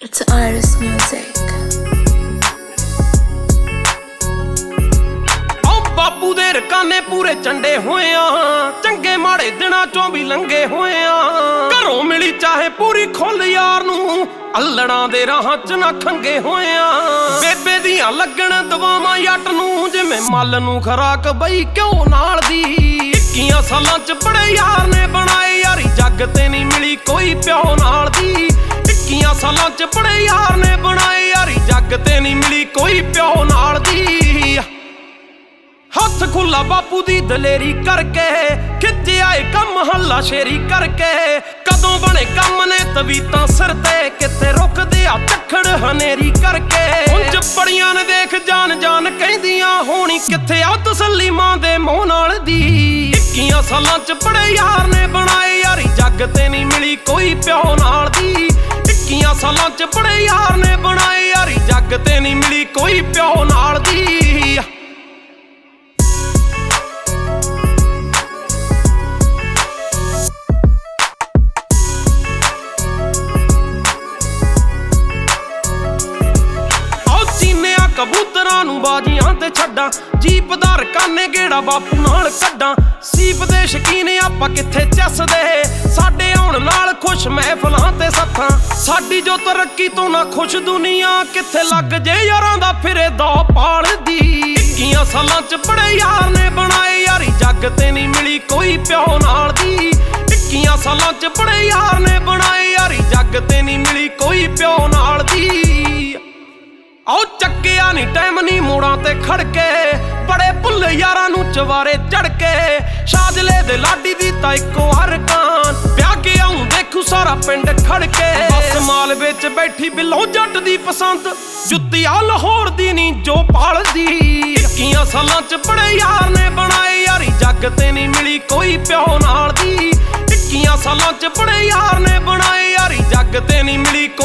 It's artist music. ਬਾਪੂ ਦੇ ਰਕਾਨੇ ਪੂਰੇ ਚੰਡੇ ਹੋਏ ਆ, ਚੰਗੇ ਮਾੜੇ ਦਿਨਾਂ ਚੋਂ ਵੀ ਲੰਘੇ ਹੋਏ ਆ। ਘਰੋਂ ਮਿਲੀ ਚਾਹੇ ਪੂਰੀ ਖੁੱਲ ਯਾਰ ਨੂੰ, ਅਲੜਾਂ ਦੇ ਰਾਹਾਂ ਚ ਨਾ ਖੰਗੇ ਹੋਏ ਆ। ਬੇਬੇ ਦੀਆਂ ਲੱਗਣ ਦਵਾਵਾਂ ਜੱਟ ਨੂੰ, ਜਿਵੇਂ ਮੱਲ ਨੂੰ ਖਰਾਕ ਬਈ ਕਿਉਂ ਨਾਲ ਦੀ। 21 ਸਾਲਾਂ ਚ ਬੜੇ ਯਾਰ ਨੇ ਬਣਾਏ ਯਾਰੀ, ਜੱਗ ਤੇ ਨਹੀਂ ਮਿਲੀ ਕੋਈ ਪਿਓ ਨਾਲ ਦੀ। 21 ਸਾਲਾਂ ਚ ਬੜੇ ਯਾਰ ਨੇ ਬਣਾਏ ਯਾਰੀ, ਜੱਗ ਤੇ ਨਹੀਂ ਮਿਲੀ ਕੋਈ ਪਿਓ ਨਾਲ ਦੀ। ਹੱਥ ਖੁੱਲਾ ਬਾਪੂ ਦੀ ਦਲੇਰੀ ਕਰਕੇ, ਖਿੱਚਿਆ ਏ ਕੰਮ ਹੱਲਾ ਸ਼ੇਰੀ ਕਰਕੇ। ਕਦੋਂ ਬਣੇ ਕੰਮ ਨੇ ਤਵੀਤਾਂ ਸਿਰ ਤੇ, ਕਿੱਥੇ ਰੁਕਦੇ ਆ ਝੱਖੜ ਹਨੇਰੀ ਕਰਕੇ। ਉਂਝ ਬੜੀਆਂ ਨੇ ਦੇਖ ਜਾਨ ਜਾਨ ਕਹਿੰਦੀਆਂ, ਹੋਣੀ ਕਿੱਥੇ ਆ ਤਸੱਲੀ ਮਾਂ ਦੇ ਮੂੰਹ ਨਾਲ ਦੀ। 21 ਸਾਲਾਂ ਚ ਬੜੇ ਯਾਰ ਨੇ ਬਣਾਏ ਯਾਰੀ, ਜੱਗ ਤੇ ਨਹੀਂ ਮਿਲੀ ਕੋਈ ਪਿਓ ਨਾਲ ਦੀ। 21 ਸਾਲਾਂ ਚ ਬੜੇ ਯਾਰ ਨੇ ਬਣਾਏ ਯਾਰੀ, ਜੱਗ ਤੇ ਨਹੀਂ ਮਿਲੀ ਕੋਈ ਪਿਓ ਨਾਲ ਦੀ। ਕਬੂਤਰਾਂ ਨੂੰ ਬਾਜੀਆਂ ਤੇ ਛੱਡਾਂ, ਜੀਪ ਦਾ ਰਕਾਨੇ ਗੇੜਾ ਬਾਪੂ ਨਾਲ ਕੱਢਾਂ। ਸੀਪ ਦੇ ਸ਼ਕੀਨ ਆਪਾਂ ਕਿੱਥੇ ਚੱਸਦੇ, ਸਾਡੇ ਆਉਣ ਨਾਲ ਖੁਸ਼ ਮਹਿਫਲਾਂ ਤੇ ਸੱਥਾਂ। ਸਾਡੀ ਜੋ ਤਰੱਕੀ ਤੋਂ ਨਾ ਖੁਸ਼ ਦੁਨੀਆ, ਕਿੱਥੇ ਲੱਗ ਜੇ ਯਾਰਾਂ ਦਾ ਫਿਰੇ ਦੋ ਪਾਲਦੀ। 21 ਸਾਲਾਂ ਚ ਬੜੇ ਯਾਰ ਨੇ ਬਣਾਏ ਯਾਰੀ, ਜੱਗ ਤੇ ਨਹੀਂ ਮਿਲੀ ਕੋਈ ਪਿਓ ਨਾਲ ਦੀ। 21 ਸਾਲਾਂ ਚ ਬੜੇ ਯਾਰ ਨੇ ਬਣਾਏ ਯਾਰੀ, ਜੱਗ ਤੇ ਨਹੀਂ ਮਿਲੀ ਕੋਈ ਪਿਓ ਨਾਲ ਦੀ। ਆਓ ਚੱਕਿਆ ਨੀ ਟਾਈਮ ਨੀ ਮੋੜਾਂ ਤੇ ਖੜਕੇ, ਬੜੇ ਭੁੱਲੇ ਯਾਰਾਂ ਨੂੰ ਚਵਾਰੇ ਚੜ ਕੇ। ਸ਼ਾਜਲੇ ਦੇ ਲਾਡੀ ਦੀ ਤਾਂ ਇੱਕੋ ਹਰਕਾਨ, ਵਿਆਹ ਕੇ ਆਉਂ ਦੇਖੂ ਸਾਰਾ ਪਿੰਡ ਖੜ ਕੇ। ਬਸ ਮਾਲ ਵਿੱਚ ਬੈਠੀ ਬਿੱਲੋ ਜੱਟ ਦੀ ਪਸੰਦ, ਜੁੱਤੀ ਆ ਲਾਹੌਰ ਦੀ ਨੀ ਜੋ ਪਾਲਦੀ। 21 ਸਾਲਾਂ ਚ ਬੜੇ ਯਾਰ ਨੇ ਬਣਾਏ ਯਾਰੀ, ਜੱਗ ਤੇ ਨਹੀਂ ਮਿਲੀ ਕੋਈ ਪਿਓ ਨਾਲ ਦੀ। 21 ਸਾਲਾਂ ਚ ਬੜੇ ਯਾਰ ਨੇ ਬਣਾਏ ਯਾਰੀ, ਜੱਗ ਤੇ ਨਹੀਂ ਮਿਲੀ